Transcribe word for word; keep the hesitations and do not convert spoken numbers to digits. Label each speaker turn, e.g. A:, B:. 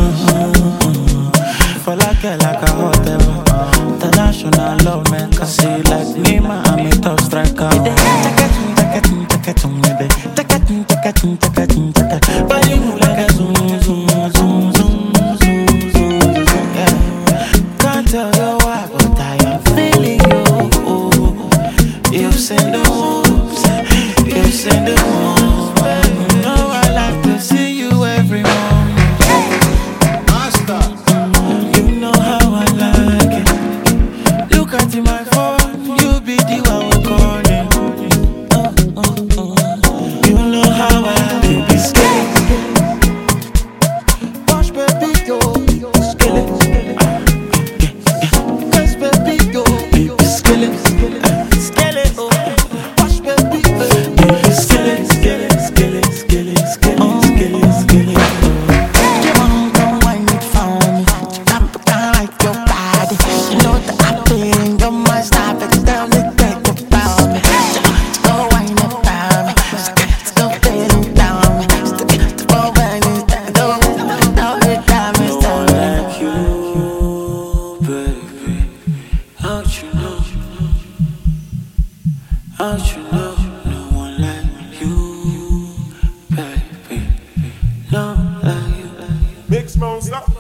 A: For like it like a hotel. International love maker. See like Nima, I'm a top striker. But you move like a zoom, zoom, zoom, zoom, zoom, zoom. Yeah. Can't tell you why, but I am feeling you. You've seen the moves, you've seen the moves. You know I like to see you every morning.
B: Master.
A: You know how I like it. Look at my phone, you be the one we calling. Uh, uh, uh. You know how I like it. Be scared. Watch baby go, scared. Yes baby go, be scared. Scared. Oh, watch baby go, be scared, scared, scared, scared, scared, scared, scared. You wanna come wind it for me? Come down like your body. You know that I feel you must stop it. Down the take about me. Go wind it for me. Go feeling down me. Go wind it down. Go every time it's down. No one like you, baby. How'd you know? How'd you know? No one like you, baby. No one like you.
B: Mix monster.